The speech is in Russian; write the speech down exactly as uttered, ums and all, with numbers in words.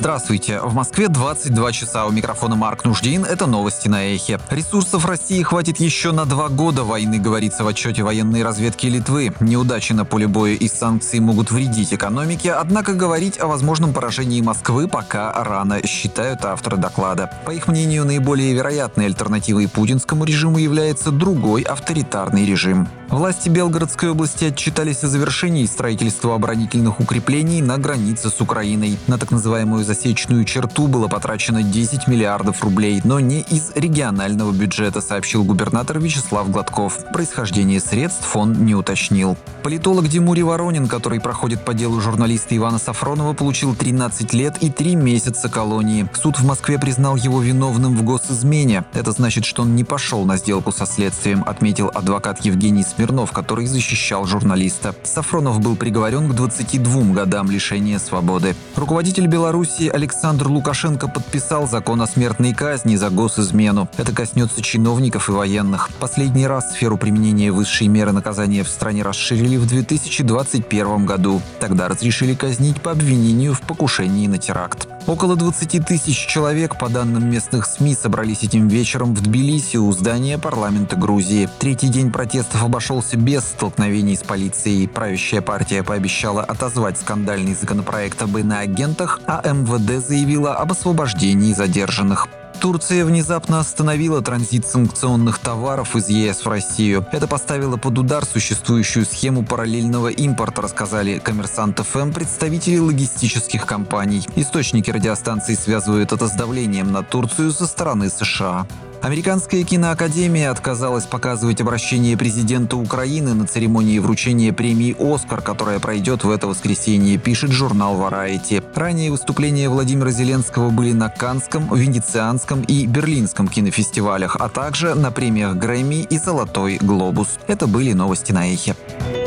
Здравствуйте. В Москве двадцать два часа. У микрофона Марк Нуждин. Это новости на Эхе. Ресурсов России хватит еще на два года войны, говорится в отчете военной разведки Литвы. Неудачи на поле боя и санкции могут вредить экономике, однако говорить о возможном поражении Москвы пока рано, считают авторы доклада. По их мнению, наиболее вероятной альтернативой путинскому режиму является другой авторитарный режим. Власти Белгородской области отчитались о завершении строительства оборонительных укреплений на границе с Украиной. На так называемую засечную черту было потрачено десять миллиардов рублей, но не из регионального бюджета, сообщил губернатор Вячеслав Гладков. Происхождение средств он не уточнил. Политолог Димурий Воронин, который проходит по делу журналиста Ивана Сафронова, получил тринадцать лет и три месяца колонии. Суд в Москве признал его виновным в госизмене. Это значит, что он не пошел на сделку со следствием, отметил адвокат Евгений Смирнов, который защищал журналиста. Сафронов был приговорен к двадцати двум годам лишения свободы. Руководитель Белоруссии Александр Лукашенко подписал закон о смертной казни за госизмену. Это коснется чиновников и военных. Последний раз сферу применения высшей меры наказания в стране расширили в две тысячи двадцать первом году. Тогда разрешили казнить по обвинению в покушении на теракт. Около двадцати тысяч человек, по данным местных СМИ, собрались этим вечером в Тбилиси у здания парламента Грузии. Третий день протестов обошелся без столкновений с полицией. Правящая партия пообещала отозвать скандальный законопроект об иноагентах, а эм вэ дэ заявила об освобождении задержанных. Турция внезапно остановила транзит санкционных товаров из е эс в Россию. Это поставило под удар существующую схему параллельного импорта, рассказали Коммерсант эф эм представители логистических компаний. Источники радиостанции связывают это с давлением на Турцию со стороны США. Американская киноакадемия отказалась показывать обращение президента Украины на церемонии вручения премии «Оскар», которая пройдет в это воскресенье, пишет журнал Variety. Ранее выступления Владимира Зеленского были на Каннском, Венецианском и Берлинском кинофестивалях, а также на премиях Грэмми и «Золотой глобус». Это были новости на Эхе.